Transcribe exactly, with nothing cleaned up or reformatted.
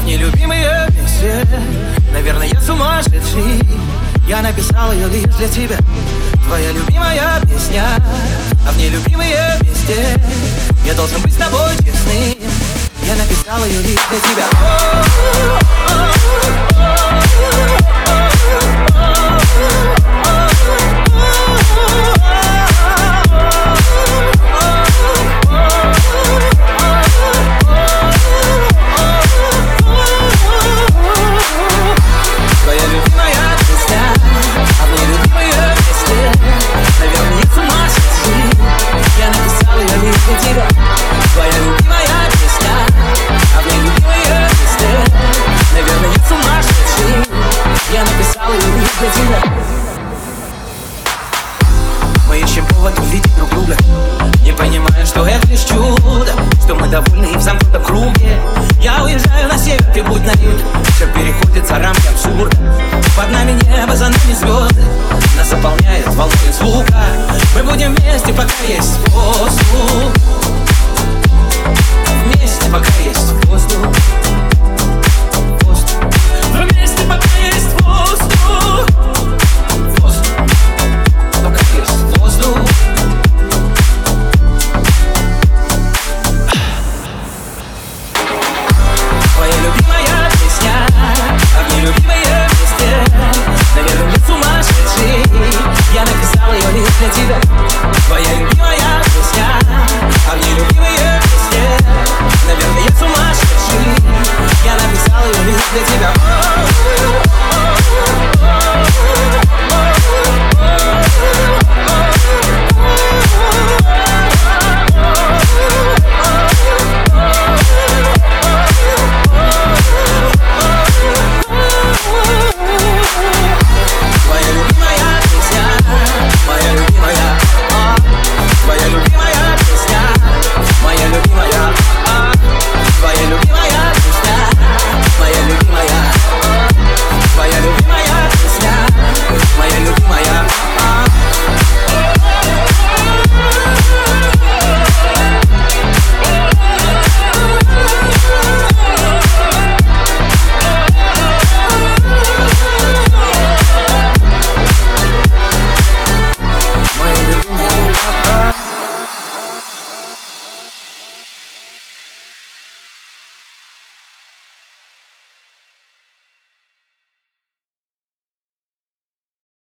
в нелюбимые вместе. Наверное, я сумасшедший. Я написал ее лишь для тебя. Твоя любимая песня, а в нелюбимые вместе. Я должен быть с тобой честным. Я написал ее лишь для тебя. Мы ищем повод увидеть друг друга, не понимая, что это лишь чудо, что мы довольны и в замкнутом круге. Я уезжаю на север, ты будь на юг. Все переходит за рамки абсурда. Под нами небо, за нами звезды. Нас заполняет волной звука. Мы будем вместе, пока есть